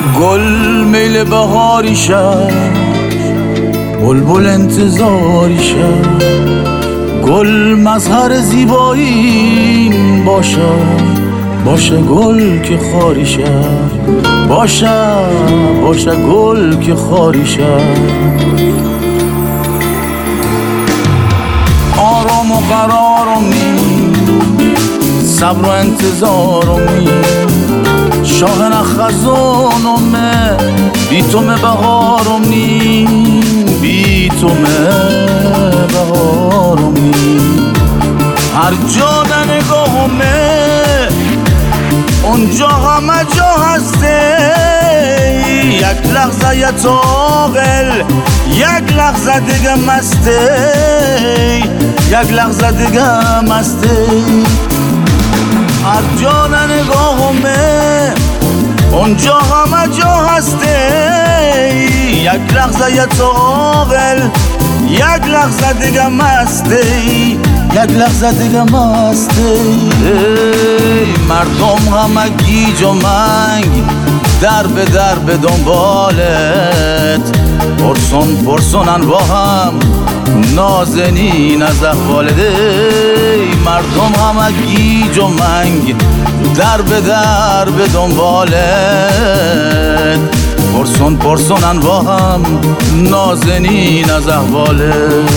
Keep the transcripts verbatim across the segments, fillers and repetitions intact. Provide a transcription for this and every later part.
گل میل بهاری شد، بلبل انتظاری شد. گل مظهر زیبایی باشه، باشه گل که خاری شد. باشه باشه گل که خاری شد. آرام و قرارم نی، صبر و انتظارم نی. شاهن خزانم بی تو مه بهارم نی، بی تو مه بهارم نی. هر جا در نگاهمه اونجا همه جا هسته. یک لحظه یه عاقل، یک لحظه دیگه مسته، یک لحظه دیگه مسته. هر جا نگاهمه اونجا همه جا هسته. یک لحظه یه عاقل، یک لحظه دیگه مسته، یک لحظه دیگه مسته. مردم همه گیج و منگ، در به در به دنبالت. پرسون پرسونن با هم نازنین از احوالت. مردم همه گیج و منگ، در به در به دنبالت. پرسون پرسونن با هم نازنین از احوالت.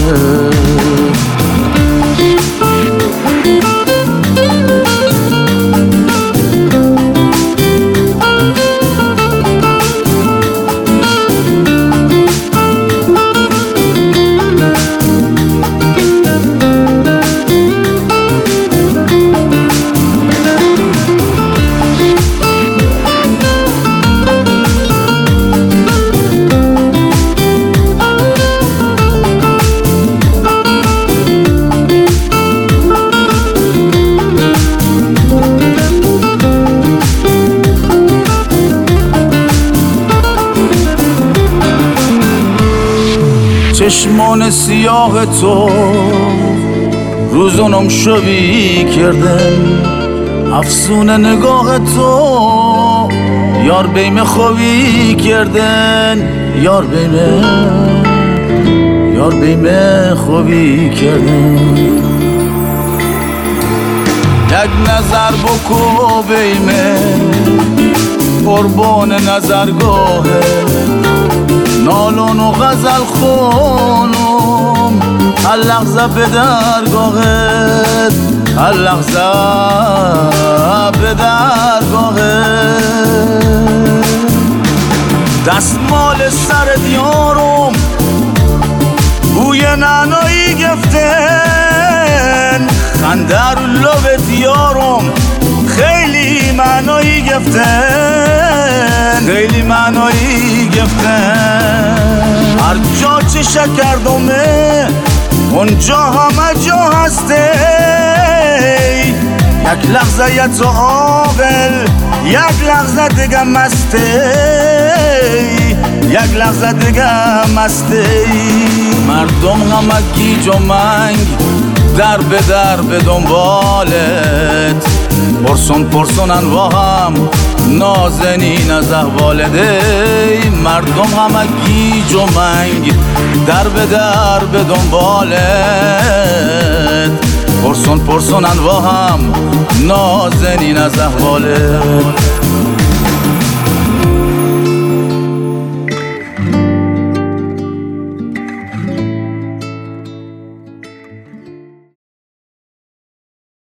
چشمان سیاه تو روزونم شبی کردن. افسون نگاه تو یار بیم خوبی کردن. یار بیم یار بیم خوبی کردن. یک نظر بکو بیمه قربان نظرگاهه. نالون و غزل خونم هر لحظه به درگاهت، هر لحظه به درگاهت. دستمال سر دیارم بوی نعنایی گفتن. خنده رو لب دیارم خیلی معنایی گفتن، خیلی معنایی گفتن. هر جا چه شکردمه اونجا همه جا هسته. یک لحظه یه تو عاقل، یک لحظه دیگه مسته، یک لحظه دیگه مسته. مردم همه گیج و منگ، در به در به دنبالت. پرسون پرسونن با هم نازنین از احوالت. مردم همه گیج و منگ، در به در به دنبالت. پرسون پرسونن با هم نازنین از احوالت.